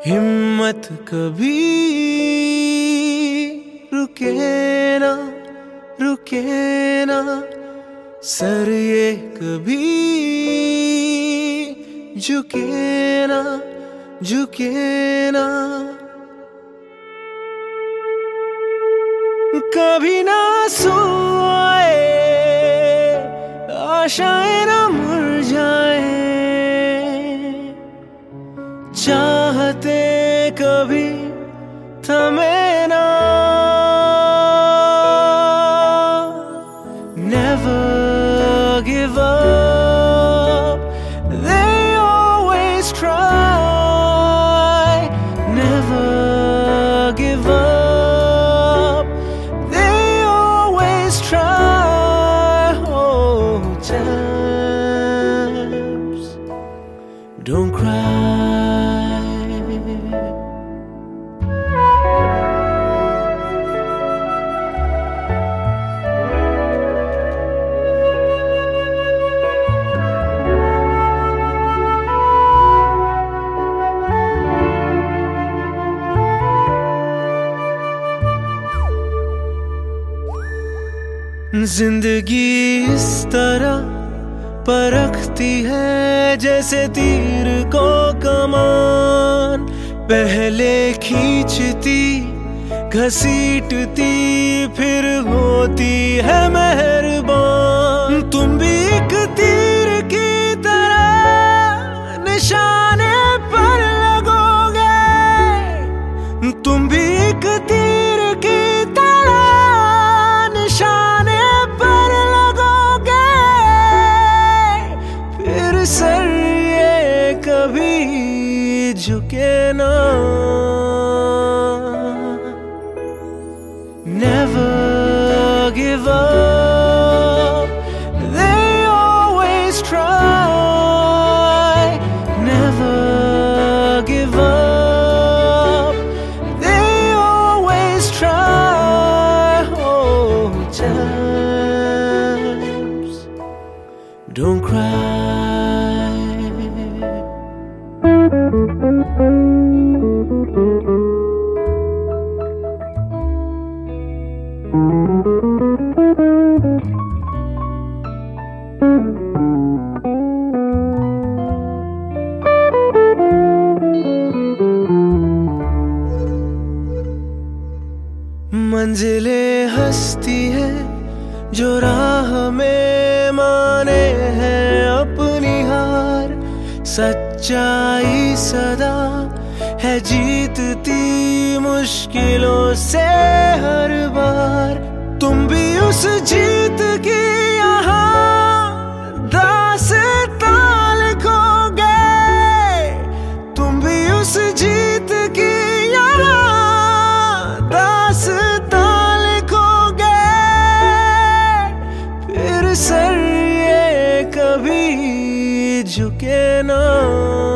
हिम्मत कभी रुके ना, रुके ना, सर ये कभी झुके ना, झुके ना। कभी ना सोए, आशाएं ना मुरझाए, चाहते कभी थमे ना। Never give up, they always try. Never give up, they always try. Oh, champs, don't cry. जिंदगी इस तरह परखती है जैसे तीर को कमान, पहले खींचती घसीटती फिर होती है मेहरबान। तुम भी एक तीर की तरह निशाने पर लगोगे, तुम भी एक तीर की तरह निशाने पर लगोगे। फिर सर ये कभी झुके ना। Never give up, they always try. Never give up, they always try. Oh, champs, don't cry. मंजिलें हंसती है जो राह में माने हैं अपनी हार। सच्चाई सदा है जीतती मुश्किलों से हर बार। तुम भी उस जीत की यहाँ दास्तां लिखोगे, तुम भी उस जीत की यहाँ दास्तां लिखोगे। फिर सर ये कभी झुके ना।